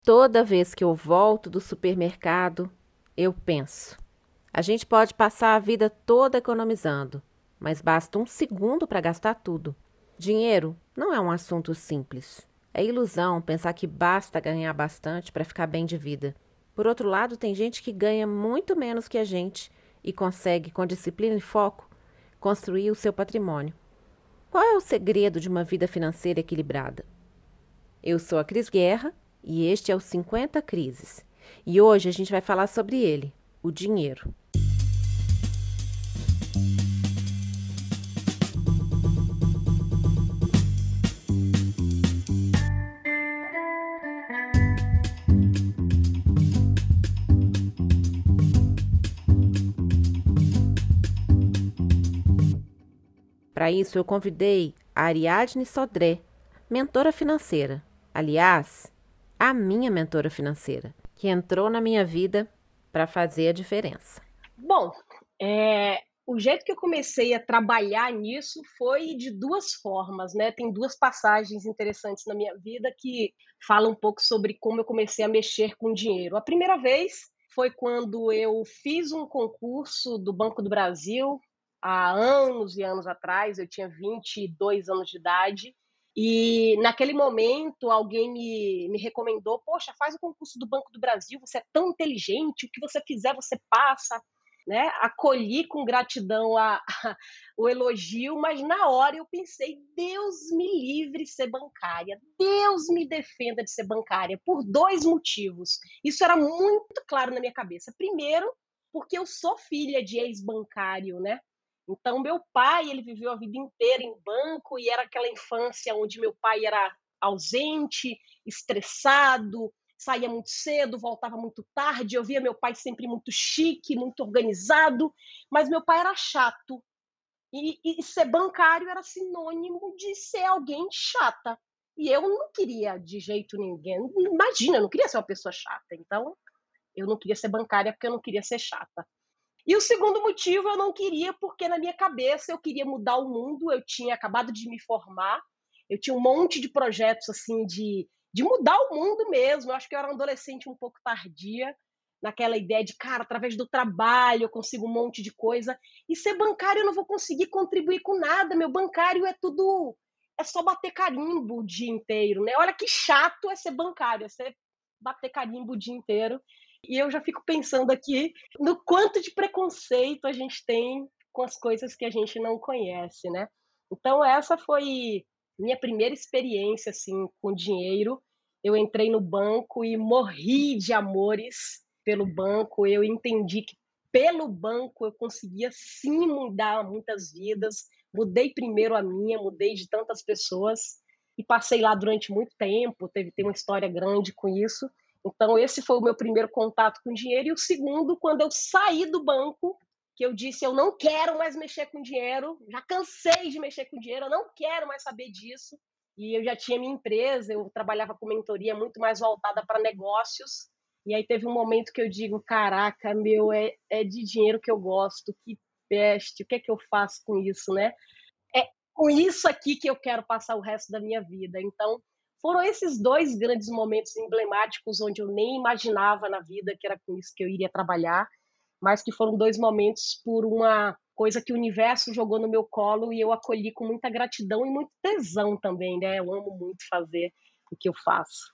Toda vez que eu volto do supermercado, eu penso: a gente pode passar a vida toda economizando, mas basta um segundo para gastar tudo. Dinheiro não é um assunto simples. É ilusão pensar que basta ganhar bastante para ficar bem de vida. Por outro lado, tem gente que ganha muito menos que a gente e consegue, com disciplina e foco, construir o seu patrimônio. Qual é o segredo de uma vida financeira equilibrada? Eu sou a Cris Guerra e este é o 50 Crises. E hoje a gente vai falar sobre ele, o dinheiro. Para isso, eu convidei a Ariadne Sodré, mentora financeira. Aliás, a minha mentora financeira, que entrou na minha vida para fazer a diferença. Bom, o jeito que eu comecei a trabalhar nisso foi de duas formas, né? Tem duas passagens interessantes na minha vida que falam um pouco sobre como eu comecei a mexer com dinheiro. A primeira vez foi quando eu fiz um concurso do Banco do Brasil, há anos e anos atrás, eu tinha 22 anos de idade, e naquele momento alguém me recomendou: poxa, faz o concurso do Banco do Brasil, você é tão inteligente, o que você fizer você passa, né? Acolhi com gratidão o elogio, mas na hora eu pensei: Deus me livre de ser bancária, Deus me defenda de ser bancária, por dois motivos. Isso era muito claro na minha cabeça. Primeiro, porque eu sou filha de ex-bancário, né? Então, meu pai, ele viveu a vida inteira em banco e era aquela infância onde meu pai era ausente, estressado, saía muito cedo, voltava muito tarde. Eu via meu pai sempre muito chique, muito organizado, mas meu pai era chato. E ser bancário era sinônimo de ser alguém chata. E eu não queria de jeito nenhum. Imagina, eu não queria ser uma pessoa chata. Então, eu não queria ser bancária porque eu não queria ser chata. E o segundo motivo eu não queria porque na minha cabeça eu queria mudar o mundo, eu tinha acabado de me formar, eu tinha um monte de projetos assim de mudar o mundo mesmo. Eu acho que eu era uma adolescente um pouco tardia, naquela ideia de, cara, através do trabalho eu consigo um monte de coisa, e ser bancário eu não vou conseguir contribuir com nada, meu bancário é tudo, é só bater carimbo o dia inteiro, né? Olha que chato é ser bancário, é ser bater carimbo o dia inteiro. E eu já fico pensando aqui no quanto de preconceito a gente tem com as coisas que a gente não conhece, né? Então essa foi minha primeira experiência assim com dinheiro. Eu entrei no banco e morri de amores pelo banco. Eu entendi que pelo banco eu conseguia sim mudar muitas vidas. Mudei primeiro a minha, mudei de tantas pessoas e passei lá durante muito tempo. Tem uma história grande com isso. Então, esse foi o meu primeiro contato com dinheiro. E o segundo, quando eu saí do banco, que eu disse: eu não quero mais mexer com dinheiro, já cansei de mexer com dinheiro, eu não quero mais saber disso. E eu já tinha minha empresa, eu trabalhava com mentoria muito mais voltada para negócios. E aí teve um momento que eu digo: caraca, meu, é de dinheiro que eu gosto, que peste, o que é que eu faço com isso, né? É com isso aqui que eu quero passar o resto da minha vida. Então, foram esses dois grandes momentos emblemáticos onde eu nem imaginava na vida que era com isso que eu iria trabalhar, mas que foram dois momentos por uma coisa que o universo jogou no meu colo e eu acolhi com muita gratidão e muito tesão também, né? Eu amo muito fazer o que eu faço.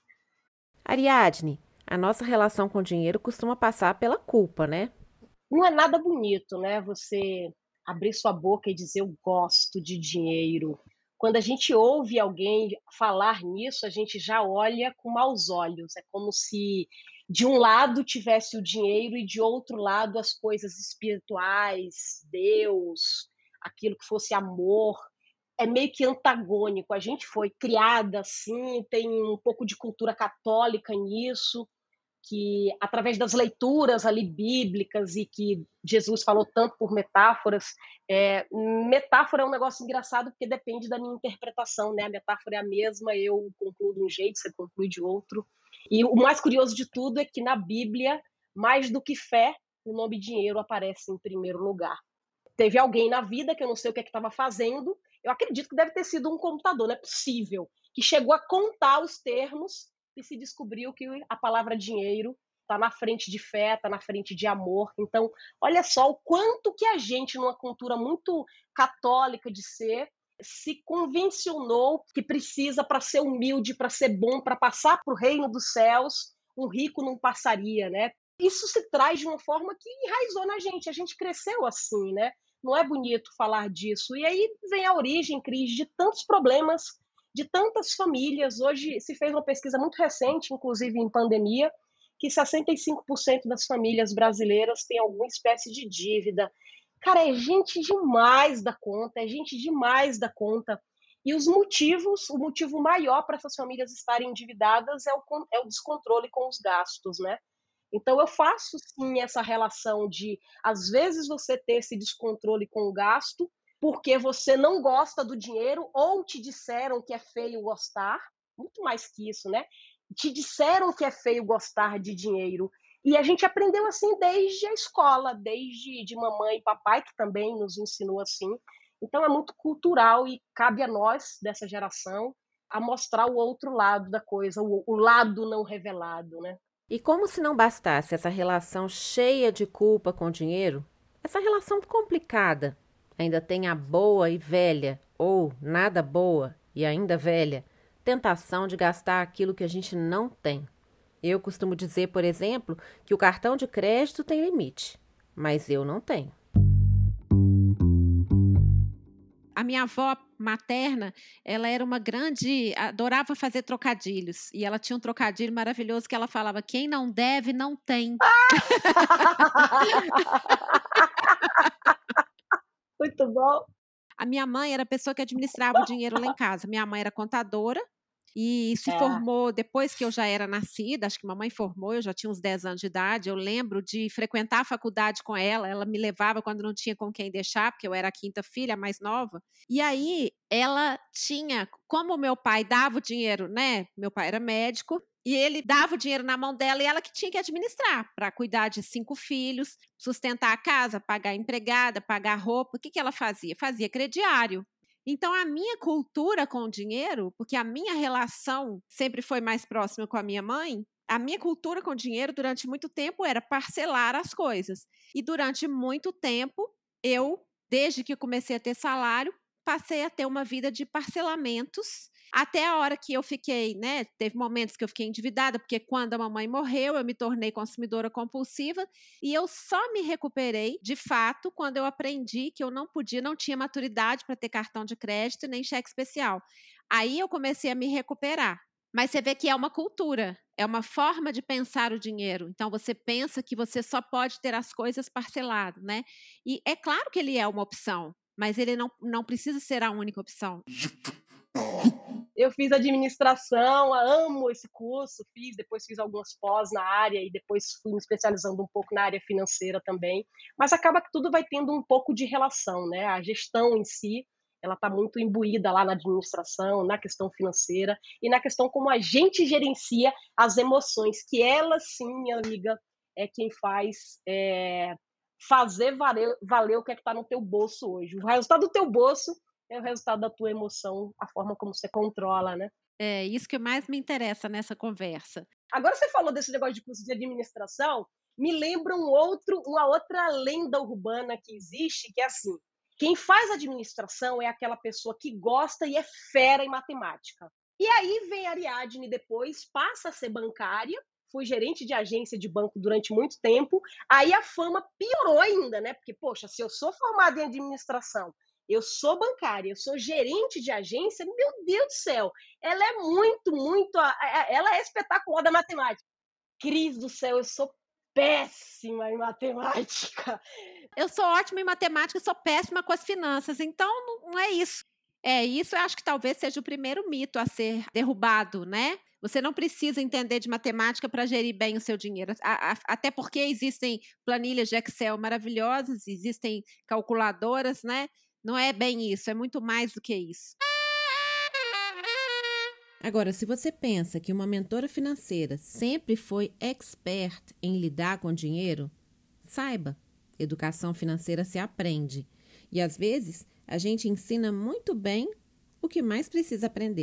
Ariadne, a nossa relação com o dinheiro costuma passar pela culpa, né? Não é nada bonito, né? Você abrir sua boca e dizer eu gosto de dinheiro. Quando a gente ouve alguém falar nisso, a gente já olha com maus olhos. É como se de um lado tivesse o dinheiro e de outro lado as coisas espirituais, Deus, aquilo que fosse amor. É meio que antagônico. A gente foi criada assim, tem um pouco de cultura católica nisso, que através das leituras ali bíblicas e que Jesus falou tanto por metáforas, metáfora é um negócio engraçado porque depende da minha interpretação, né? A metáfora é a mesma, eu concluo de um jeito, você conclui de outro. E o mais curioso de tudo é que na Bíblia, mais do que fé, o nome dinheiro aparece em primeiro lugar. Teve alguém na vida, que eu não sei o que estava fazendo, eu acredito que deve ter sido um computador, não é possível, que chegou a contar os termos e se descobriu que a palavra dinheiro está na frente de fé, está na frente de amor. Então, olha só o quanto que a gente, numa cultura muito católica de ser, se convencionou que precisa, para ser humilde, para ser bom, para passar para o reino dos céus, um rico não passaria, né? Isso se traz de uma forma que enraizou na gente, a gente cresceu assim, né? Não é bonito falar disso. E aí vem a origem, Cris, de tantos problemas, de tantas famílias. Hoje se fez uma pesquisa muito recente, inclusive em pandemia, que 65% das famílias brasileiras têm alguma espécie de dívida. Cara, é gente demais da conta, é gente demais da conta. E os motivos, o motivo maior para essas famílias estarem endividadas é o descontrole com os gastos, né? Então eu faço sim essa relação de, às vezes, você ter esse descontrole com o gasto, porque você não gosta do dinheiro ou te disseram que é feio gostar, muito mais que isso, né? Te disseram que é feio gostar de dinheiro. E a gente aprendeu assim desde a escola, desde de mamãe e papai, que também nos ensinou assim. Então é muito cultural e cabe a nós, dessa geração, a mostrar o outro lado da coisa, o lado não revelado, né? E como se não bastasse essa relação cheia de culpa com o dinheiro, essa relação complicada ainda tem a boa e velha, ou nada boa e ainda velha, tentação de gastar aquilo que a gente não tem. Eu costumo dizer, por exemplo, que o cartão de crédito tem limite, mas eu não tenho. A minha avó materna, ela era uma grande, adorava fazer trocadilhos. E ela tinha um trocadilho maravilhoso que ela falava: quem não deve, não tem. Muito bom. A minha mãe era a pessoa que administrava o dinheiro lá em casa. Minha mãe era contadora e se formou depois que eu já era nascida. Acho que mamãe formou, eu já tinha uns 10 anos de idade. Eu lembro de frequentar a faculdade com ela me levava quando não tinha com quem deixar, porque eu era a quinta filha, a mais nova. E aí ela tinha, como meu pai dava o dinheiro, né? Meu pai era médico, e ele dava o dinheiro na mão dela e ela que tinha que administrar para cuidar de 5 filhos, sustentar a casa, pagar a empregada, pagar a roupa. O que ela fazia? Fazia crediário. Então, a minha cultura com o dinheiro, porque a minha relação sempre foi mais próxima com a minha mãe, a minha cultura com o dinheiro durante muito tempo era parcelar as coisas. E durante muito tempo, eu, desde que eu comecei a ter salário, passei a ter uma vida de parcelamentos, até a hora que eu fiquei, né? Teve momentos que eu fiquei endividada, porque quando a mamãe morreu, eu me tornei consumidora compulsiva e eu só me recuperei, de fato, quando eu aprendi que eu não tinha maturidade para ter cartão de crédito nem cheque especial. Aí eu comecei a me recuperar. Mas você vê que é uma cultura, é uma forma de pensar o dinheiro. Então, você pensa que você só pode ter as coisas parcelado, né? E é claro que ele é uma opção, mas ele não precisa ser a única opção. Eu fiz administração, amo esse curso, depois fiz algumas pós na área e depois fui me especializando um pouco na área financeira também, mas acaba que tudo vai tendo um pouco de relação, né? A gestão em si, ela está muito imbuída lá na administração, na questão financeira e na questão como a gente gerencia as emoções, que ela sim, minha amiga, é quem faz fazer valer o que é que está no teu bolso hoje. O resultado do teu bolso é o resultado da tua emoção, a forma como você controla, né? É isso que mais me interessa nessa conversa. Agora você falou desse negócio de curso de administração, me lembra uma outra lenda urbana que existe, que é assim, quem faz administração é aquela pessoa que gosta e é fera em matemática. E aí vem a Ariadne depois, passa a ser bancária, fui gerente de agência de banco durante muito tempo, aí a fama piorou ainda, né? Porque, poxa, se eu sou formada em administração, eu sou bancária, eu sou gerente de agência, meu Deus do céu, ela é ela é espetacular da matemática. Cris do céu, eu sou péssima em matemática. Eu sou ótima em matemática, sou péssima com as finanças, então não é isso. É, isso eu acho que talvez seja o primeiro mito a ser derrubado, né? Você não precisa entender de matemática para gerir bem o seu dinheiro. Até porque existem planilhas de Excel maravilhosas, existem calculadoras, né? Não é bem isso, é muito mais do que isso. Agora, se você pensa que uma mentora financeira sempre foi expert em lidar com dinheiro, saiba, educação financeira se aprende. E às vezes a gente ensina muito bem o que mais precisa aprender.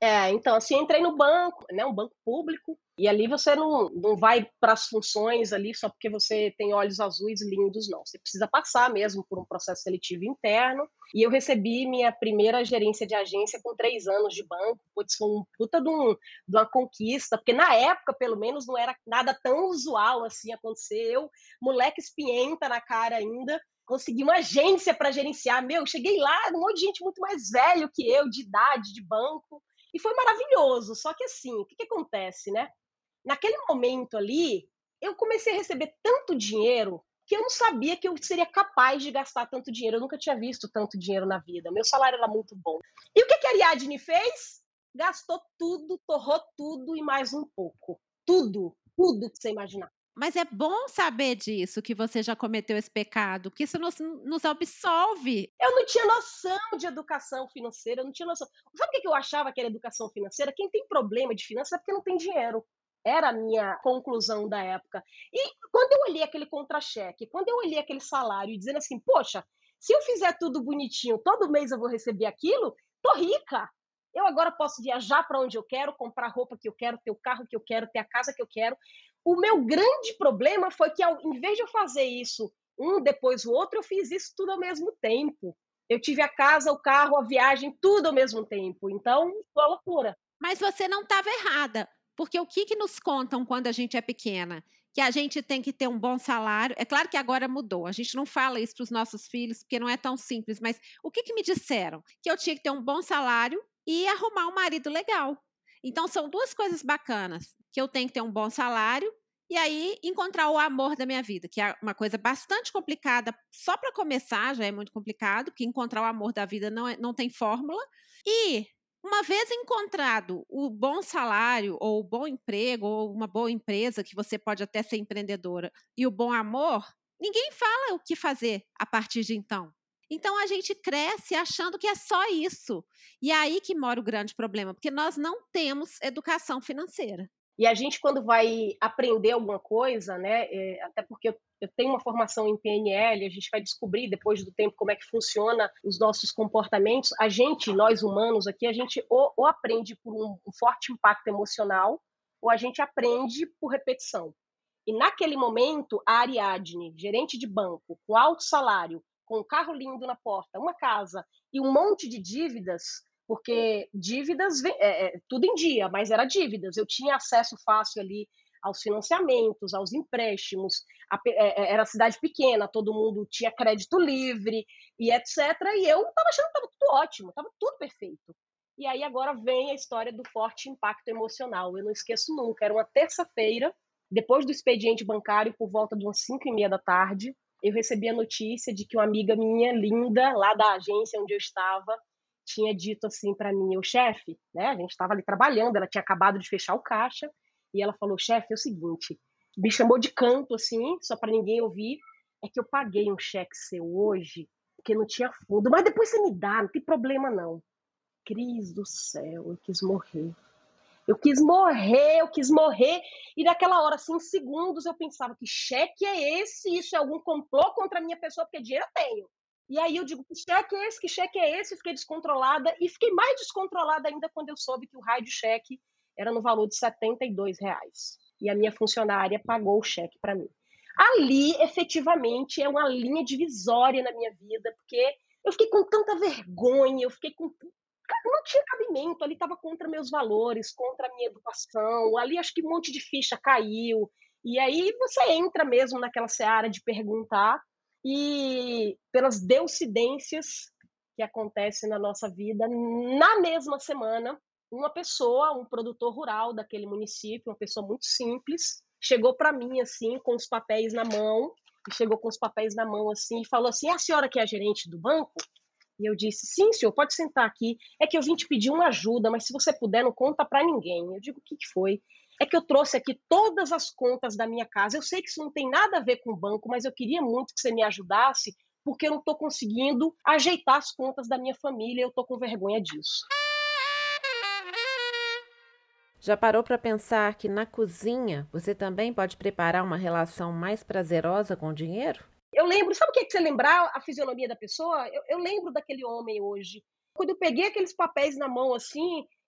Então, assim, eu entrei no banco, né, um banco público, e ali você não vai para as funções ali só porque você tem olhos azuis lindos, não. Você precisa passar mesmo por um processo seletivo interno. E eu recebi minha primeira gerência de agência com 3 anos de banco. Putz, foi um puta de uma conquista, porque na época, pelo menos, não era nada tão usual assim acontecer. Eu, moleque espienta na cara ainda, consegui uma agência para gerenciar. Meu, cheguei lá, um monte de gente muito mais velho que eu, de idade, de banco. E foi maravilhoso. Só que assim, o que, que acontece, né? Naquele momento ali, eu comecei a receber tanto dinheiro que eu não sabia que eu seria capaz de gastar tanto dinheiro. Eu nunca tinha visto tanto dinheiro na vida. Meu salário era muito bom. E o que, que a Ariadne fez? Gastou tudo, torrou tudo e mais um pouco. Tudo, tudo que você imaginar. Mas é bom saber disso, que você já cometeu esse pecado, porque isso nos absolve. Eu não tinha noção de educação financeira, eu não tinha noção. Sabe o que eu achava que era educação financeira? Quem tem problema de finanças é porque não tem dinheiro. Era a minha conclusão da época. E quando eu olhei aquele contra-cheque, quando eu olhei aquele salário, dizendo assim, poxa, se eu fizer tudo bonitinho, todo mês eu vou receber aquilo, tô rica. Eu agora posso viajar para onde eu quero, comprar a roupa que eu quero, ter o carro que eu quero, ter a casa que eu quero. O meu grande problema foi que, em vez de eu fazer isso um depois o outro, eu fiz isso tudo ao mesmo tempo. Eu tive a casa, o carro, a viagem, tudo ao mesmo tempo. Então, foi uma loucura. Mas você não estava errada, porque o que nos contam quando a gente é pequena? Que a gente tem que ter um bom salário. É claro que agora mudou, a gente não fala isso para os nossos filhos, porque não é tão simples, mas o que me disseram? Que eu tinha que ter um bom salário e arrumar um marido legal. Então, são duas coisas bacanas, que eu tenho que ter um bom salário e aí encontrar o amor da minha vida, que é uma coisa bastante complicada. Só para começar já é muito complicado, porque encontrar o amor da vida não tem fórmula. E uma vez encontrado o bom salário, ou o bom emprego, ou uma boa empresa, que você pode até ser empreendedora, e o bom amor, ninguém fala o que fazer a partir de então. Então a gente cresce achando que é só isso. E é aí que mora o grande problema, porque nós não temos educação financeira. E a gente, quando vai aprender alguma coisa, né, até porque eu tenho uma formação em PNL, a gente vai descobrir depois do tempo como é que funciona os nossos comportamentos. A gente, nós humanos aqui, a gente ou aprende por um forte impacto emocional, ou a gente aprende por repetição. E naquele momento, a Ariadne, gerente de banco, com alto salário, com um carro lindo na porta, uma casa e um monte de dívidas, porque dívidas, tudo em dia, mas era dívidas. Eu tinha acesso fácil ali aos financiamentos, aos empréstimos, era cidade pequena, todo mundo tinha crédito livre e etc. E eu estava achando que estava tudo ótimo, estava tudo perfeito. E aí agora vem a história do forte impacto emocional. Eu não esqueço nunca, era uma terça-feira, depois do expediente bancário, por volta de umas 5h30 da tarde, eu recebi a notícia de que uma amiga minha, linda, lá da agência onde eu estava, tinha dito assim para mim, o chefe, né, a gente estava ali trabalhando, ela tinha acabado de fechar o caixa, e ela falou, chefe, é o seguinte, me chamou de canto, assim, só para ninguém ouvir, é que eu paguei um cheque seu hoje, porque não tinha fundo, mas depois você me dá, não tem problema não. Cris do céu, eu quis morrer. Eu quis morrer, e naquela hora, assim, em segundos, eu pensava, que cheque é esse? Isso é algum complô contra a minha pessoa, porque dinheiro eu tenho. E aí eu digo, que cheque é esse? Que cheque é esse? Eu fiquei descontrolada, e fiquei mais descontrolada ainda quando eu soube que o raio de cheque era no valor de R$72. E a minha funcionária pagou o cheque para mim. Ali, efetivamente, é uma linha divisória na minha vida, porque eu fiquei com tanta vergonha, eu fiquei com não tinha cabimento, ali estava contra meus valores, contra a minha educação, ali acho que um monte de ficha caiu, e aí você entra mesmo naquela seara de perguntar, e pelas deucidências que acontecem na nossa vida, na mesma semana, uma pessoa, um produtor rural daquele município, uma pessoa muito simples, chegou para mim assim, com os papéis na mão, assim, e falou assim, a senhora que é a gerente do banco? E eu disse, sim, senhor, pode sentar aqui. É que eu vim te pedir uma ajuda, mas se você puder, não conta para ninguém. Eu digo, o que foi? É que eu trouxe aqui todas as contas da minha casa. Eu sei que isso não tem nada a ver com o banco, mas eu queria muito que você me ajudasse, porque eu não estou conseguindo ajeitar as contas da minha família e eu estou com vergonha disso. Já parou para pensar que na cozinha você também pode preparar uma relação mais prazerosa com o dinheiro? Eu lembro, sabe o que é que você lembrar a fisionomia da pessoa? Eu lembro daquele homem hoje. Quando eu peguei aqueles papéis na mão assim,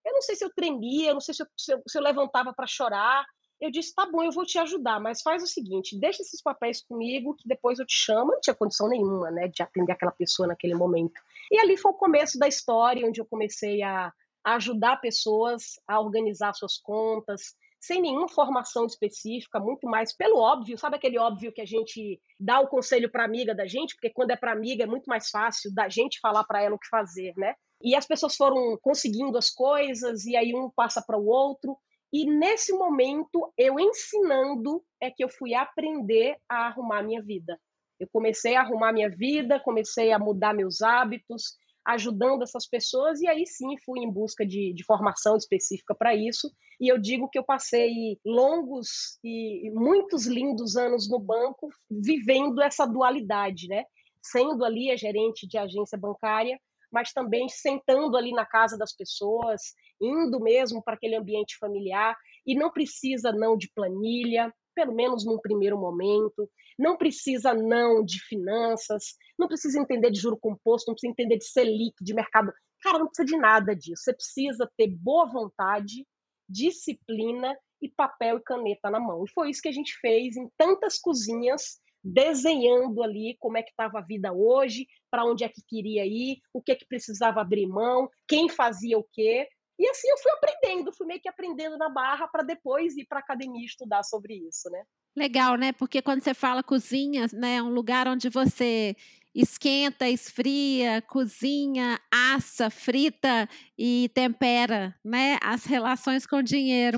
Eu não sei se eu tremia, eu não sei se eu levantava para chorar. Eu disse, tá bom, eu vou te ajudar, mas faz o seguinte, deixa esses papéis comigo, que depois eu te chamo. Eu não tinha condição nenhuma, né, de atender aquela pessoa naquele momento. E ali foi o começo da história, onde eu comecei a ajudar pessoas a organizar suas contas, sem nenhuma formação específica, muito mais pelo óbvio, sabe aquele óbvio que a gente dá o conselho para amiga da gente, porque quando é para amiga é muito mais fácil da gente falar para ela o que fazer, né? E as pessoas foram conseguindo as coisas, e aí um passa para o outro. E nesse momento, eu ensinando, é que eu fui aprender a arrumar minha vida. Eu comecei a arrumar minha vida, comecei a mudar meus hábitos, ajudando essas pessoas, e aí sim fui em busca de formação específica para isso. E eu digo que eu passei longos e muitos lindos anos no banco vivendo essa dualidade, né? Sendo ali a gerente de agência bancária, mas também sentando ali na casa das pessoas, indo mesmo para aquele ambiente familiar, e não precisa não de planilha, pelo menos num primeiro momento, não precisa não de finanças, não precisa entender de juro composto, não precisa entender de Selic, de mercado. Cara, não precisa de nada disso. Você precisa ter boa vontade, disciplina e papel e caneta na mão. E foi isso que a gente fez em tantas cozinhas, desenhando ali como é que estava a vida hoje, para onde é que queria ir, o que é que precisava abrir mão, quem fazia o quê. E assim eu fui aprendendo, fui meio que aprendendo na barra para depois ir para a academia estudar sobre isso, né? Legal, né? Porque quando você fala cozinha, né, é um lugar onde você esquenta, esfria, cozinha, assa, frita e tempera, né? As relações com o dinheiro.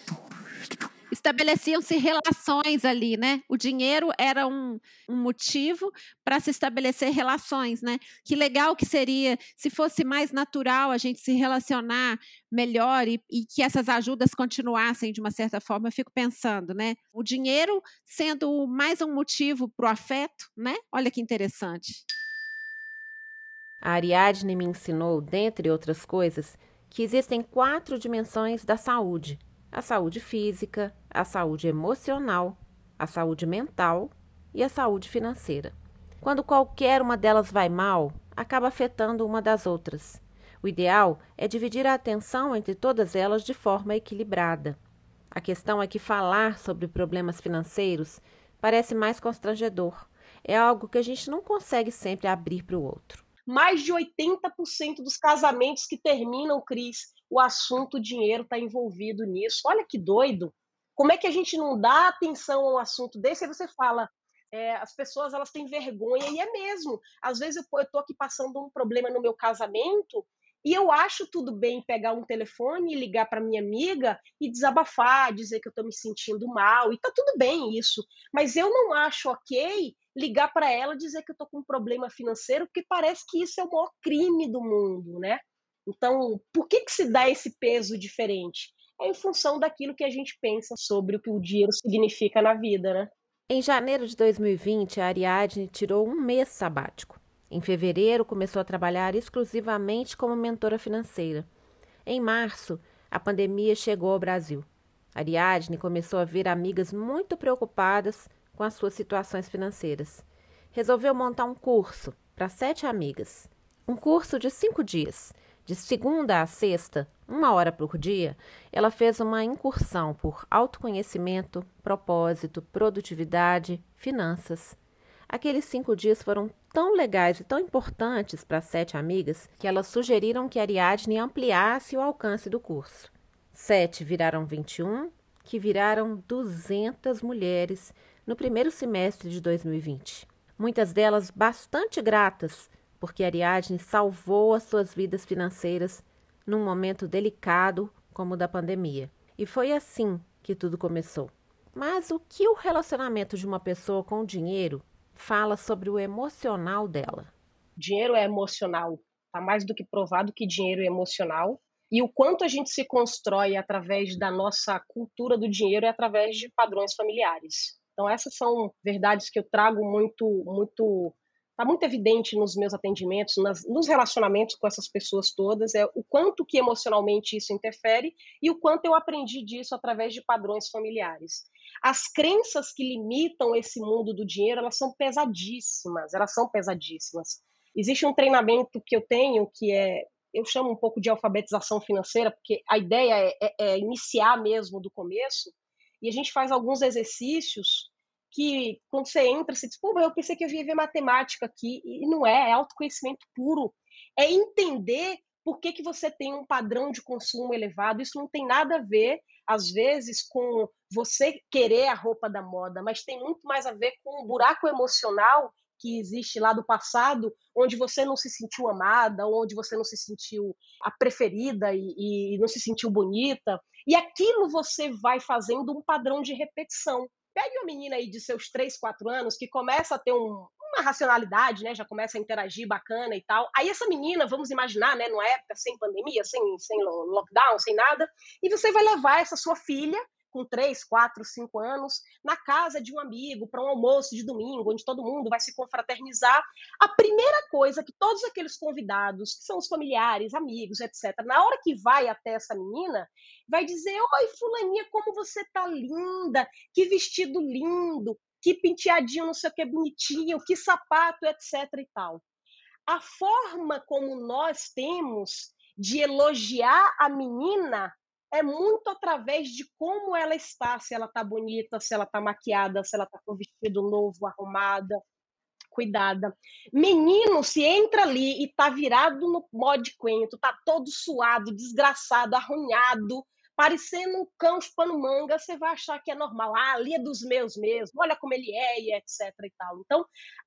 Estabeleciam-se relações ali, né? O dinheiro era um motivo para se estabelecer relações, né? Que legal que seria se fosse mais natural a gente se relacionar melhor e que essas ajudas continuassem de uma certa forma. Eu fico pensando, né? O dinheiro sendo mais um motivo para o afeto, né? Olha que interessante. A Ariadne me ensinou, dentre outras coisas, que existem 4 dimensões da saúde: a saúde física, a saúde emocional, a saúde mental e a saúde financeira. Quando qualquer uma delas vai mal, acaba afetando uma das outras. O ideal é dividir a atenção entre todas elas de forma equilibrada. A questão é que falar sobre problemas financeiros parece mais constrangedor. É algo que a gente não consegue sempre abrir para o outro. Mais de 80% dos casamentos que terminam, Cris, o assunto dinheiro está envolvido nisso. Olha que doido. Como é que a gente não dá atenção a um assunto desse? Aí você fala, as pessoas elas têm vergonha, e é mesmo. Às vezes eu estou aqui passando um problema no meu casamento e eu acho tudo bem pegar um telefone e ligar para minha amiga e desabafar, dizer que eu estou me sentindo mal, e tá tudo bem isso. Mas eu não acho ok ligar para ela e dizer que eu estou com um problema financeiro, porque parece que isso é o maior crime do mundo, né? Então, por que se dá esse peso diferente? É em função daquilo que a gente pensa sobre o que o dinheiro significa na vida, né? Em janeiro de 2020, a Ariadne tirou um mês sabático. Em fevereiro, começou a trabalhar exclusivamente como mentora financeira. Em março, a pandemia chegou ao Brasil. Ariadne começou a ver amigas muito preocupadas com as suas situações financeiras. Resolveu montar um curso para 7 amigas. Um curso de 5 dias. De segunda a sexta, 1 hora por dia, ela fez uma incursão por autoconhecimento, propósito, produtividade, finanças. Aqueles 5 dias foram tão legais e tão importantes para as 7 amigas que elas sugeriram que Ariadne ampliasse o alcance do curso. 7 viraram 21, que viraram 200 mulheres no primeiro semestre de 2020. Muitas delas bastante gratas, porque Ariadne salvou as suas vidas financeiras num momento delicado como o da pandemia. E foi assim que tudo começou. Mas o que o relacionamento de uma pessoa com o dinheiro fala sobre o emocional dela? Dinheiro é emocional. Está mais do que provado que dinheiro é emocional. E o quanto a gente se constrói através da nossa cultura do dinheiro é através de padrões familiares. Então, essas são verdades que eu trago está muito evidente nos meus atendimentos, nos relacionamentos com essas pessoas todas, é o quanto que emocionalmente isso interfere e o quanto eu aprendi disso através de padrões familiares. As crenças que limitam esse mundo do dinheiro, elas são pesadíssimas. Existe um treinamento que eu tenho que é eu chamo um pouco de alfabetização financeira, porque a ideia é iniciar mesmo do começo, e a gente faz alguns exercícios que, quando você entra, você diz, pô, mas eu pensei que eu ia ver matemática aqui, e não é autoconhecimento puro. É entender por que você tem um padrão de consumo elevado. Isso não tem nada a ver, às vezes, com você querer a roupa da moda, mas tem muito mais a ver com um buraco emocional que existe lá do passado, onde você não se sentiu amada, onde você não se sentiu a preferida e não se sentiu bonita. E aquilo você vai fazendo um padrão de repetição. Pegue uma menina aí de seus 3, 4 anos que começa a ter uma racionalidade, né? Já começa a interagir bacana e tal. Aí essa menina, vamos imaginar, né? Numa época sem pandemia, sem lockdown, sem nada, e você vai levar essa sua filha com 3, 4, 5 anos, na casa de um amigo, para um almoço de domingo, onde todo mundo vai se confraternizar. A primeira coisa que todos aqueles convidados, que são os familiares, amigos, etc., na hora que vai até essa menina, vai dizer, oi, fulaninha, como você tá linda, que vestido lindo, que penteadinho, não sei o que, bonitinho, que sapato, etc. e tal. A forma como nós temos de elogiar a menina é muito através de como ela está, se ela está bonita, se ela está maquiada, se ela está com vestido novo, arrumada, cuidada. Menino, se entra ali e está virado no bode coentro, está todo suado, desgraçado, arranhado, parecendo um cão chupando manga, você vai achar que é normal. Ah, ali é dos meus mesmo, olha como ele é, e etc. e tal. Então,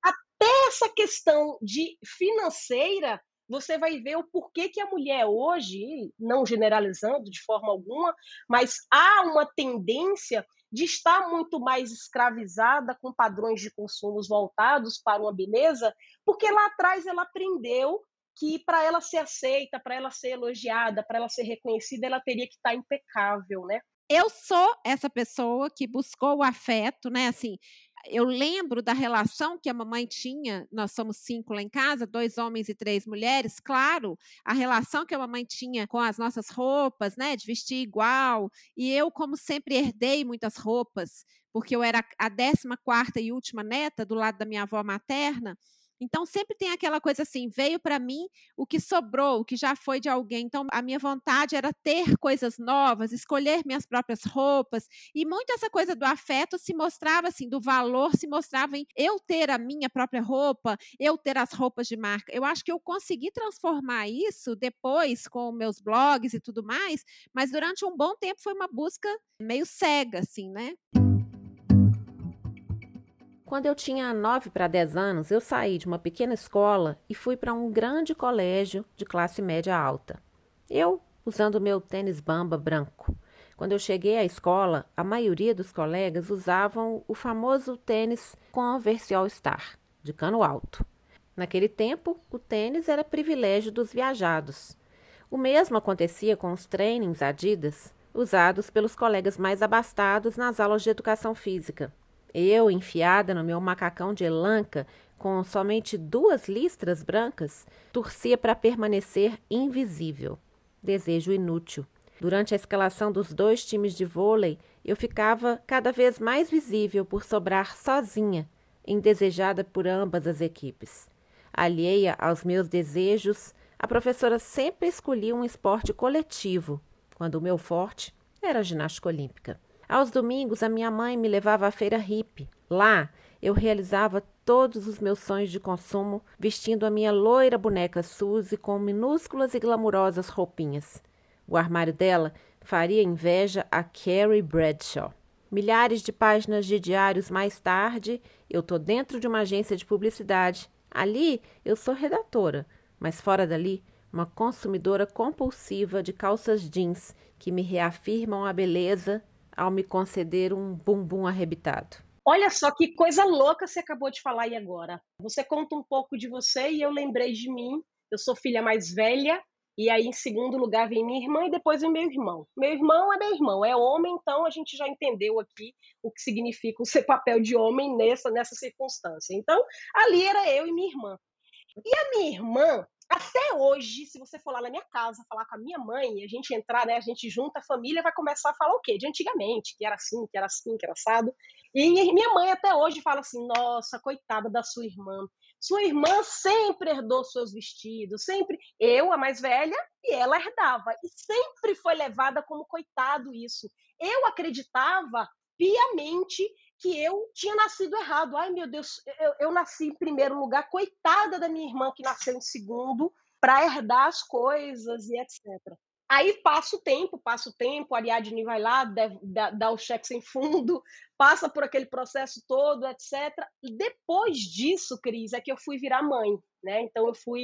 até essa questão de financeira, você vai ver o porquê que a mulher hoje, não generalizando de forma alguma, mas há uma tendência de estar muito mais escravizada com padrões de consumos voltados para uma beleza, porque lá atrás ela aprendeu que para ela ser aceita, para ela ser elogiada, para ela ser reconhecida, ela teria que estar impecável, né? Eu sou essa pessoa que buscou o afeto, né? Assim, eu lembro da relação que a mamãe tinha, nós somos 5 lá em casa, 2 homens e 3 mulheres, claro, a relação que a mamãe tinha com as nossas roupas, né, de vestir igual, e eu, como sempre, herdei muitas roupas, porque eu era a 14ª e última neta do lado da minha avó materna, então sempre tem aquela coisa assim, veio para mim o que sobrou, o que já foi de alguém, então a minha vontade era ter coisas novas, escolher minhas próprias roupas, e muito essa coisa do afeto se mostrava assim, do valor se mostrava em eu ter a minha própria roupa, eu ter as roupas de marca. Eu acho que eu consegui transformar isso depois com meus blogs e tudo mais, mas durante um bom tempo foi uma busca meio cega, assim, né? Quando eu tinha 9 para 10 anos, eu saí de uma pequena escola e fui para um grande colégio de classe média alta. Eu usando meu tênis Bamba branco. Quando eu cheguei à escola, a maioria dos colegas usavam o famoso tênis Converse All Star, de cano alto. Naquele tempo, o tênis era privilégio dos viajados. O mesmo acontecia com os trainings Adidas, usados pelos colegas mais abastados nas aulas de educação física. Eu, enfiada no meu macacão de elanca, com somente 2 listras brancas, torcia para permanecer invisível. Desejo inútil. Durante a escalação dos 2 times de vôlei, eu ficava cada vez mais visível por sobrar sozinha, indesejada por ambas as equipes. Alheia aos meus desejos, a professora sempre escolhia um esporte coletivo, quando o meu forte era a ginástica olímpica. Aos domingos, a minha mãe me levava à feira hippie. Lá, eu realizava todos os meus sonhos de consumo, vestindo a minha loira boneca Suzy com minúsculas e glamurosas roupinhas. O armário dela faria inveja a Carrie Bradshaw. Milhares de páginas de diários mais tarde, eu tô dentro de uma agência de publicidade. Ali, eu sou redatora, mas fora dali, uma consumidora compulsiva de calças jeans que me reafirmam a beleza ao me conceder um bumbum arrebitado. Olha só que coisa louca você acabou de falar aí agora. Você conta um pouco de você e eu lembrei de mim. Eu sou filha mais velha e aí em segundo lugar vem minha irmã e depois vem meu irmão. Meu irmão, é homem, então a gente já entendeu aqui o que significa o ser papel de homem nessa circunstância. Então ali era eu e minha irmã. E a minha irmã, Até hoje, se você for lá na minha casa falar com a minha mãe, a gente entrar, né, a gente junta a família, vai começar a falar o quê? De antigamente, que era assim, que era assim, que era assado. E minha mãe até hoje fala assim: nossa, coitada da sua irmã. Sua irmã sempre herdou seus vestidos, sempre. Eu, a mais velha, e ela herdava. E sempre foi levada como coitado isso. Eu acreditava piamente que eu tinha nascido errado. Ai, meu Deus, eu nasci em primeiro lugar, coitada da minha irmã que nasceu em segundo, para herdar as coisas e etc. Aí passa o tempo, a Ariadne vai lá, dá o cheque sem fundo, passa por aquele processo todo, etc. E depois disso, Cris, é que eu fui virar mãe, né? Então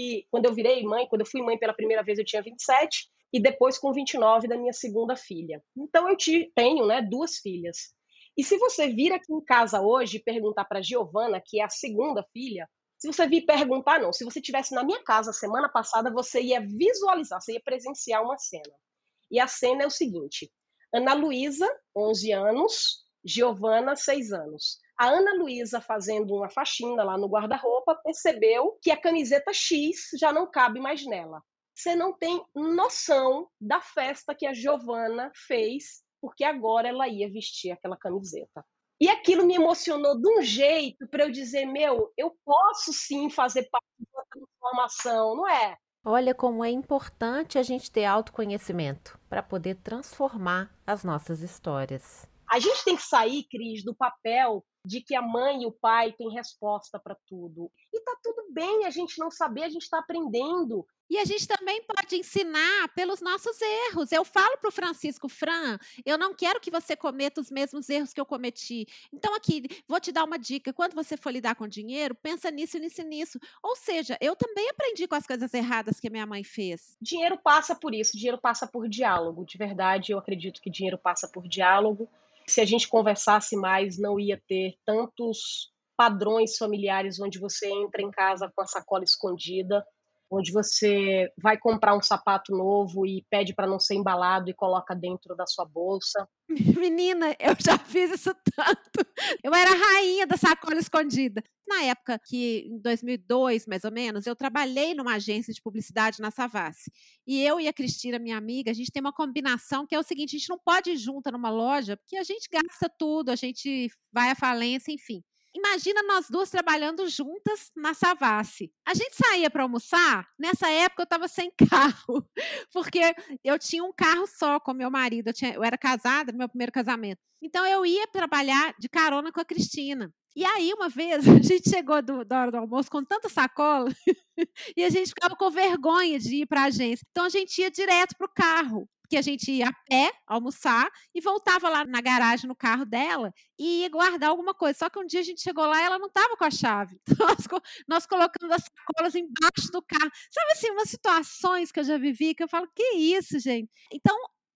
quando eu fui mãe pela primeira vez, eu tinha 27, e depois com 29 da minha segunda filha. Então tenho, né, duas filhas. E se você vir aqui em casa hoje e perguntar para a Giovana, que é a segunda filha, se você vir perguntar, não, se você estivesse na minha casa semana passada, você ia visualizar, você ia presenciar uma cena. E a cena é o seguinte: Ana Luísa, 11 anos, Giovana, 6 anos. A Ana Luísa, fazendo uma faxina lá no guarda-roupa, percebeu que a camiseta X já não cabe mais nela. Você não tem noção da festa que a Giovana fez, porque agora ela ia vestir aquela camiseta. E aquilo me emocionou de um jeito para eu dizer: meu, eu posso sim fazer parte de uma transformação, não é? Olha como é importante a gente ter autoconhecimento para poder transformar as nossas histórias. A gente tem que sair, Cris, do papel de que a mãe e o pai têm resposta para tudo. E tá tudo bem a gente não saber, a gente está aprendendo. E a gente também pode ensinar pelos nossos erros. Eu falo para o Francisco: Fran, eu não quero que você cometa os mesmos erros que eu cometi. Então, aqui, vou te dar uma dica. Quando você for lidar com dinheiro, pensa nisso, nisso e nisso. Ou seja, eu também aprendi com as coisas erradas que a minha mãe fez. Dinheiro passa por isso, dinheiro passa por diálogo. De verdade, eu acredito que dinheiro passa por diálogo. Se a gente conversasse mais, não ia ter tantos padrões familiares onde você entra em casa com a sacola escondida, onde você vai comprar um sapato novo e pede para não ser embalado e coloca dentro da sua bolsa. Menina, eu já fiz isso tanto. Eu era a rainha da sacola escondida. Na época que, em 2002, mais ou menos, eu trabalhei numa agência de publicidade na Savassi. E eu e a Cristina, minha amiga, a gente tem uma combinação que é o seguinte: a gente não pode ir junta numa loja, porque a gente gasta tudo, a gente vai à falência, enfim. Imagina nós duas trabalhando juntas na Savassi. A gente saía para almoçar, nessa época eu estava sem carro, porque eu tinha um carro só com meu marido, eu era casada no meu primeiro casamento. Então eu ia trabalhar de carona com a Cristina. E aí, uma vez, a gente chegou da hora do almoço com tanta sacola e a gente ficava com vergonha de ir para a agência. Então a gente ia direto para o carro, porque a gente ia a pé almoçar e voltava lá na garagem, no carro dela, e ia guardar alguma coisa. Só que um dia a gente chegou lá e ela não estava com a chave. Então, nós colocamos as sacolas embaixo do carro. Sabe assim, umas situações que eu já vivi que eu falo: que isso, gente? Então,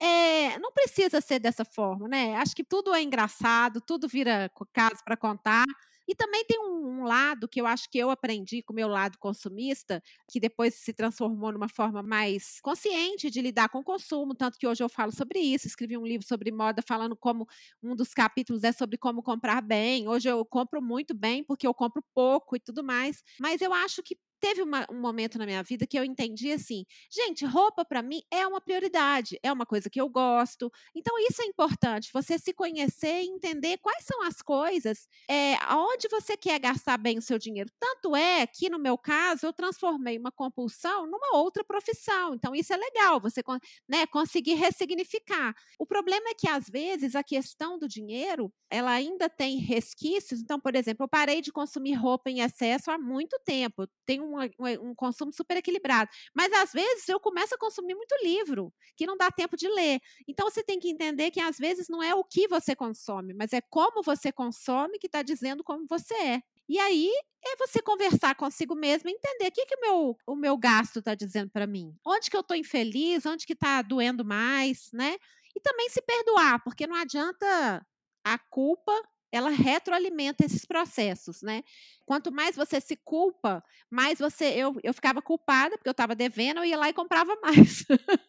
não precisa ser dessa forma, né? Acho que tudo é engraçado, tudo vira caso para contar. E também tem um lado que eu acho que eu aprendi com o meu lado consumista, que depois se transformou numa forma mais consciente de lidar com o consumo, tanto que hoje eu falo sobre isso, escrevi um livro sobre moda falando como um dos capítulos é sobre como comprar bem. Hoje eu compro muito bem, porque eu compro pouco e tudo mais, mas eu acho que teve um momento na minha vida que eu entendi assim: gente, roupa para mim é uma prioridade, é uma coisa que eu gosto. Então isso é importante, você se conhecer e entender quais são as coisas, aonde você quer gastar bem o seu dinheiro. Tanto é que, no meu caso, eu transformei uma compulsão numa outra profissão. Então isso é legal, você, né, conseguir ressignificar. O problema é que, às vezes, a questão do dinheiro, ela ainda tem resquícios. Então, por exemplo, eu parei de consumir roupa em excesso há muito tempo. Eu tenho um consumo super equilibrado. Mas, às vezes, eu começo a consumir muito livro, que não dá tempo de ler. Então, você tem que entender que, às vezes, não é o que você consome, mas é como você consome que está dizendo como você é. E aí, é você conversar consigo mesmo e entender o que o meu gasto está dizendo para mim. Onde que eu estou infeliz, onde que está doendo mais, né? E também se perdoar, porque não adianta a culpa, ela retroalimenta esses processos, né? Quanto mais você se culpa, mais eu ficava culpada, porque eu estava devendo, eu ia lá e comprava mais.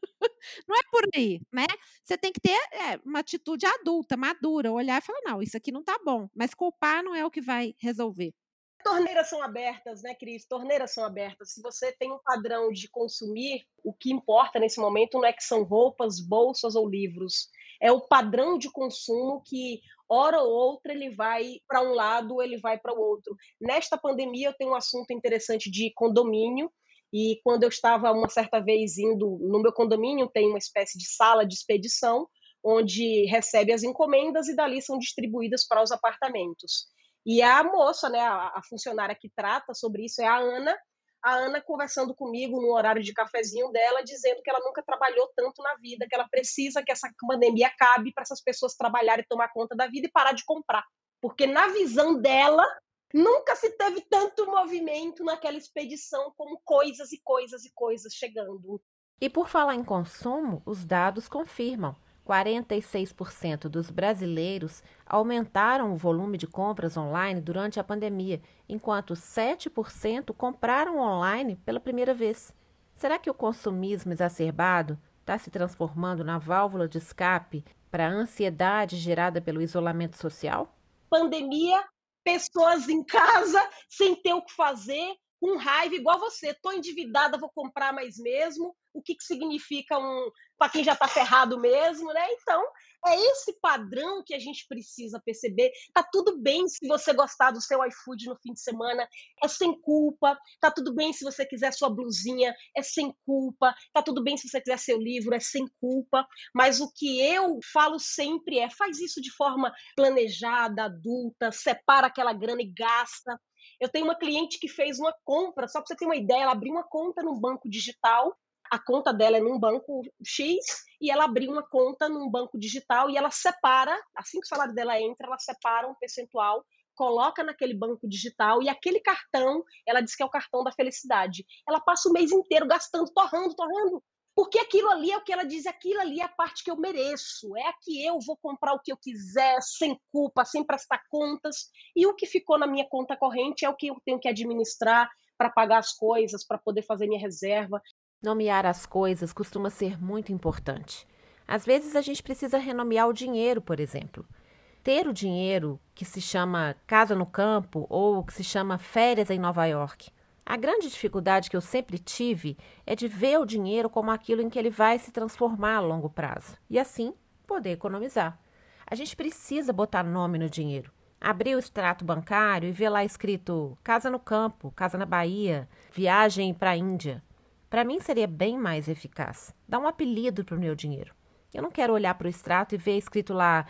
Não é por aí, né? Você tem que ter uma atitude adulta, madura, olhar e falar: não, isso aqui não está bom. Mas culpar não é o que vai resolver. Torneiras são abertas, né, Cris? Torneiras são abertas. Se você tem um padrão de consumir, o que importa nesse momento não é que são roupas, bolsas ou livros. É o padrão de consumo que, hora ou outra, ele vai para um lado ou ele vai para o outro. Nesta pandemia, eu tenho um assunto interessante de condomínio. E quando eu estava uma certa vez indo no meu condomínio, tem uma espécie de sala de expedição, onde recebe as encomendas e dali são distribuídas para os apartamentos. E a moça, né, a funcionária que trata sobre isso é a Ana conversando comigo no horário de cafezinho dela, dizendo que ela nunca trabalhou tanto na vida, que ela precisa que essa pandemia acabe para essas pessoas trabalharem, tomar conta da vida e parar de comprar. Porque na visão dela, nunca se teve tanto movimento naquela expedição como coisas e coisas e coisas chegando. E por falar em consumo, os dados confirmam. 46% dos brasileiros aumentaram o volume de compras online durante a pandemia, enquanto 7% compraram online pela primeira vez. Será que o consumismo exacerbado está se transformando na válvula de escape para a ansiedade gerada pelo isolamento social? Pandemia, pessoas em casa, sem ter o que fazer, com raiva, igual você. Estou endividada, vou comprar mais mesmo. O que significa para quem já está ferrado mesmo, né? Então, é esse padrão que a gente precisa perceber. Tá tudo bem se você gostar do seu iFood no fim de semana, é sem culpa. Tá tudo bem se você quiser sua blusinha, é sem culpa. Tá tudo bem se você quiser seu livro, é sem culpa. Mas o que eu falo sempre é: faz isso de forma planejada, adulta, separa aquela grana e gasta. Eu tenho uma cliente que fez uma compra, só para você ter uma ideia, ela abriu uma conta num banco digital, a conta dela é num banco X, e ela abriu uma conta num banco digital e ela separa, assim que o salário dela entra, ela separa um percentual, coloca naquele banco digital e aquele cartão, ela diz que é o cartão da felicidade. Ela passa o mês inteiro gastando, torrando, torrando, porque aquilo ali é o que ela diz, aquilo ali é a parte que eu mereço, é a que eu vou comprar o que eu quiser, sem culpa, sem prestar contas, e o que ficou na minha conta corrente é o que eu tenho que administrar para pagar as coisas, para poder fazer minha reserva. Nomear as coisas costuma ser muito importante. Às vezes a gente precisa renomear o dinheiro, por exemplo. Ter o dinheiro que se chama casa no campo ou que se chama férias em Nova York. A grande dificuldade que eu sempre tive é de ver o dinheiro como aquilo em que ele vai se transformar a longo prazo e, assim, poder economizar. A gente precisa botar nome no dinheiro. Abrir o extrato bancário e ver lá escrito casa no campo, casa na Bahia, viagem para a Índia. Para mim seria bem mais eficaz. Dar um apelido para o meu dinheiro. Eu não quero olhar para o extrato e ver escrito lá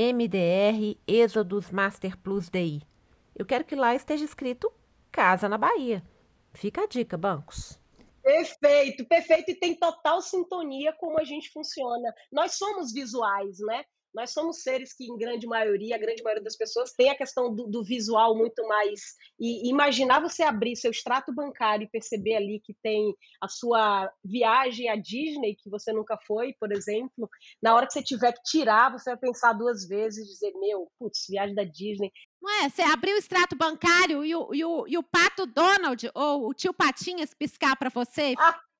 MDR Êxodos Master Plus DI. Eu quero que lá esteja escrito casa na Bahia. Fica a dica, bancos. Perfeito, perfeito, e tem total sintonia como a gente funciona. Nós somos visuais, né? Nós somos seres que, em grande maioria, a grande maioria das pessoas tem a questão do visual muito mais. E imaginar você abrir seu extrato bancário e perceber ali que tem a sua viagem à Disney, que você nunca foi, por exemplo, na hora que você tiver que tirar, você vai pensar duas vezes e dizer: meu, putz, viagem da Disney. Não é? Você abrir o extrato bancário e o Pato Donald ou o tio Patinhas piscar para você.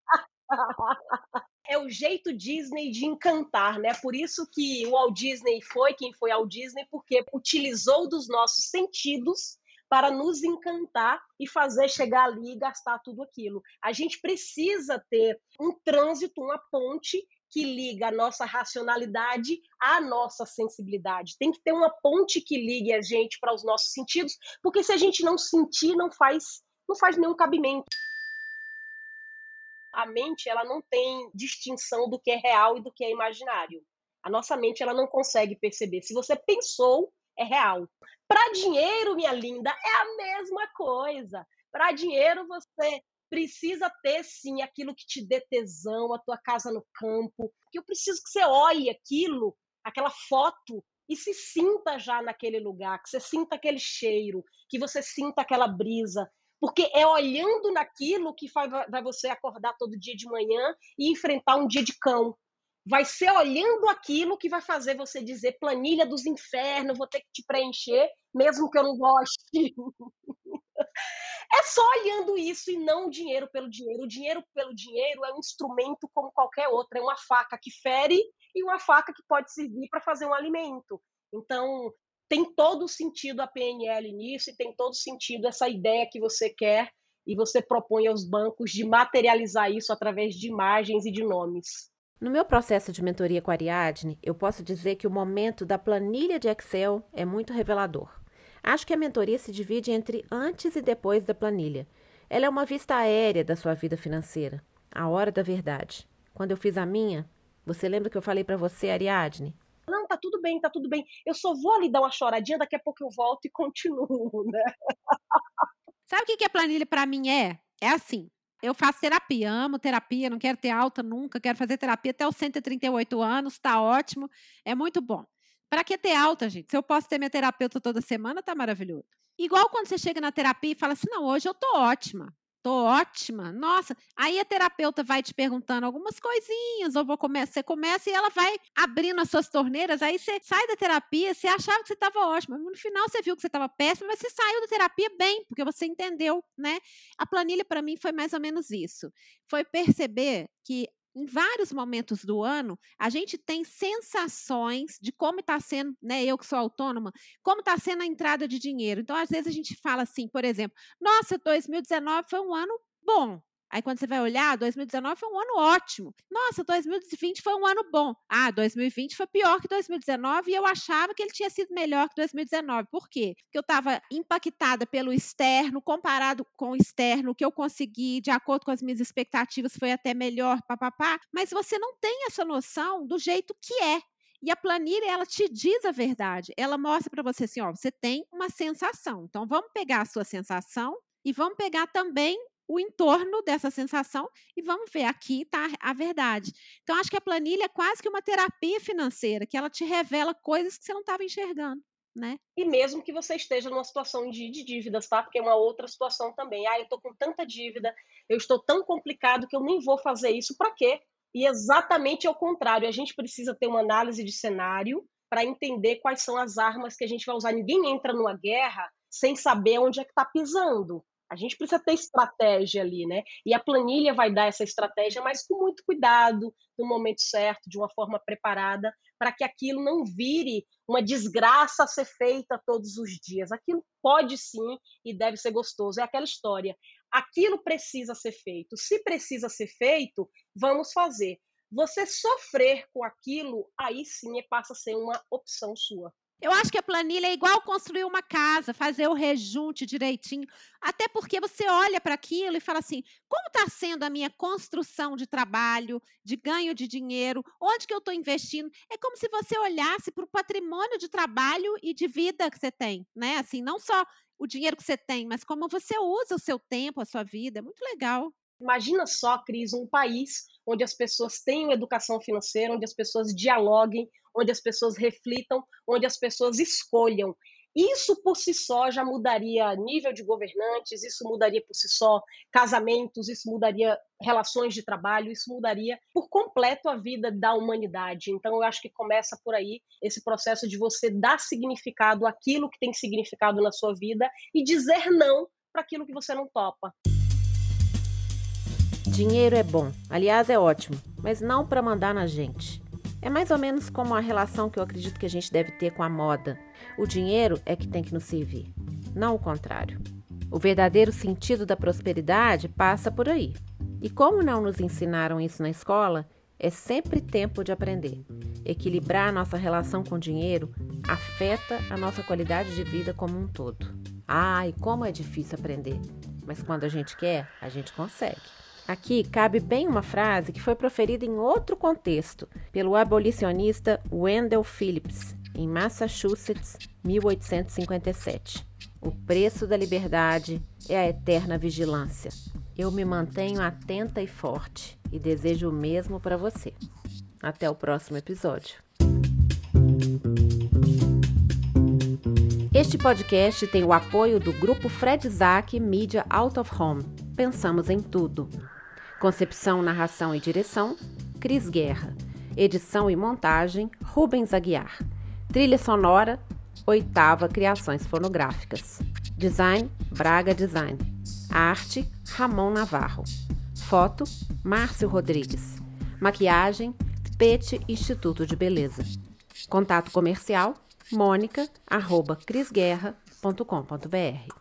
É o jeito Disney de encantar, né? Por isso que o Walt Disney foi quem foi Walt Disney, porque utilizou dos nossos sentidos para nos encantar e fazer chegar ali e gastar tudo aquilo. A gente precisa ter um trânsito, uma ponte que liga a nossa racionalidade à nossa sensibilidade. Tem que ter uma ponte que ligue a gente para os nossos sentidos, porque se a gente não sentir, não faz nenhum cabimento. A mente, ela não tem distinção do que é real e do que é imaginário. A nossa mente, ela não consegue perceber. Se você pensou, é real. Para dinheiro, minha linda, é a mesma coisa. Para dinheiro, você precisa ter, sim, aquilo que te dê tesão, a tua casa no campo. Que eu preciso que você olhe aquilo, aquela foto, e se sinta já naquele lugar, que você sinta aquele cheiro, que você sinta aquela brisa, porque é olhando naquilo que vai você acordar todo dia de manhã e enfrentar um dia de cão. Vai ser olhando aquilo que vai fazer você dizer planilha dos infernos, vou ter que te preencher, mesmo que eu não goste. É só olhando isso e não o dinheiro pelo dinheiro. O dinheiro pelo dinheiro é um instrumento como qualquer outro. É uma faca que fere e uma faca que pode servir para fazer um alimento. Então, tem todo sentido a PNL nisso e tem todo sentido essa ideia que você quer e você propõe aos bancos de materializar isso através de imagens e de nomes. No meu processo de mentoria com a Ariadne, eu posso dizer que o momento da planilha de Excel é muito revelador. Acho que a mentoria se divide entre antes e depois da planilha. Ela é uma vista aérea da sua vida financeira, a hora da verdade. Quando eu fiz a minha, você lembra que eu falei para você, Ariadne? Não, tá tudo bem, tá tudo bem. Eu só vou ali dar uma choradinha, daqui a pouco eu volto e continuo, né? Sabe o que a planilha para mim é? É assim, eu faço terapia, amo terapia, não quero ter alta nunca, quero fazer terapia até os 138 anos, tá ótimo, é muito bom. Para que ter alta, gente? Se eu posso ter minha terapeuta toda semana, tá maravilhoso. Igual quando você chega na terapia e fala assim, não, hoje eu tô ótima. Tô ótima, nossa. Aí a terapeuta vai te perguntando algumas coisinhas, ou você começa e ela vai abrindo as suas torneiras, aí você sai da terapia, você achava que você estava ótima, no final você viu que você estava péssima, mas você saiu da terapia bem, porque você entendeu, né? A planilha para mim foi mais ou menos isso. Foi perceber que em vários momentos do ano, a gente tem sensações de como está sendo, né? Eu que sou autônoma, como está sendo a entrada de dinheiro. Então, às vezes, a gente fala assim, por exemplo, nossa, 2019 foi um ano bom. Aí, quando você vai olhar, 2019 foi um ano ótimo. Nossa, 2020 foi um ano bom. Ah, 2020 foi pior que 2019 e eu achava que ele tinha sido melhor que 2019. Por quê? Porque eu estava impactada pelo externo, comparado com o externo, o que eu consegui, de acordo com as minhas expectativas, foi até melhor, papapá. Mas você não tem essa noção do jeito que é. E a planilha, ela te diz a verdade. Ela mostra para você assim, ó, você tem uma sensação. Então, vamos pegar a sua sensação e vamos pegar também o entorno dessa sensação e vamos ver, aqui está a verdade. Então, acho que a planilha é quase que uma terapia financeira, que ela te revela coisas que você não estava enxergando, né? E mesmo que você esteja numa situação de dívidas, tá? Porque é uma outra situação também. Ah, eu estou com tanta dívida, eu estou tão complicado que eu nem vou fazer isso, para quê? E exatamente ao contrário, a gente precisa ter uma análise de cenário para entender quais são as armas que a gente vai usar. Ninguém entra numa guerra sem saber onde é que está pisando. A gente precisa ter estratégia ali, né? E a planilha vai dar essa estratégia, mas com muito cuidado, no momento certo, de uma forma preparada, para que aquilo não vire uma desgraça a ser feita todos os dias. Aquilo pode sim e deve ser gostoso. É aquela história. Aquilo precisa ser feito. Se precisa ser feito, vamos fazer. Você sofrer com aquilo, aí sim passa a ser uma opção sua. Eu acho que a planilha é igual construir uma casa, fazer o rejunte direitinho, até porque você olha para aquilo e fala assim, como está sendo a minha construção de trabalho, de ganho de dinheiro, onde que eu estou investindo? É como se você olhasse para o patrimônio de trabalho e de vida que você tem, né? Assim, não só o dinheiro que você tem, mas como você usa o seu tempo, a sua vida. É muito legal. Imagina só, Cris, um país onde as pessoas tenham educação financeira, onde as pessoas dialoguem, onde as pessoas reflitam, onde as pessoas escolham. Isso por si só já mudaria nível de governantes, isso mudaria por si só casamentos, isso mudaria relações de trabalho, isso mudaria por completo a vida da humanidade. Então, eu acho que começa por aí esse processo de você dar significado àquilo que tem significado na sua vida e dizer não para aquilo que você não topa. Dinheiro é bom, aliás, é ótimo, mas não para mandar na gente. É mais ou menos como a relação que eu acredito que a gente deve ter com a moda. O dinheiro é que tem que nos servir, não o contrário. O verdadeiro sentido da prosperidade passa por aí. E como não nos ensinaram isso na escola, é sempre tempo de aprender. Equilibrar a nossa relação com o dinheiro afeta a nossa qualidade de vida como um todo. Ai, como é difícil aprender, mas quando a gente quer, a gente consegue. Aqui cabe bem uma frase que foi proferida em outro contexto pelo abolicionista Wendell Phillips, em Massachusetts, 1857. O preço da liberdade é a eterna vigilância. Eu me mantenho atenta e forte e desejo o mesmo para você. Até o próximo episódio. Este podcast tem o apoio do Grupo Fred Isaac Media Out of Home. Pensamos em tudo. Concepção, narração e direção, Cris Guerra. Edição e montagem, Rubens Aguiar. Trilha sonora, Oitava Criações Fonográficas. Design, Braga Design. Arte, Ramon Navarro. Foto, Márcio Rodrigues. Maquiagem, Pete Instituto de Beleza. Contato comercial, monica@crisguerra.com.br.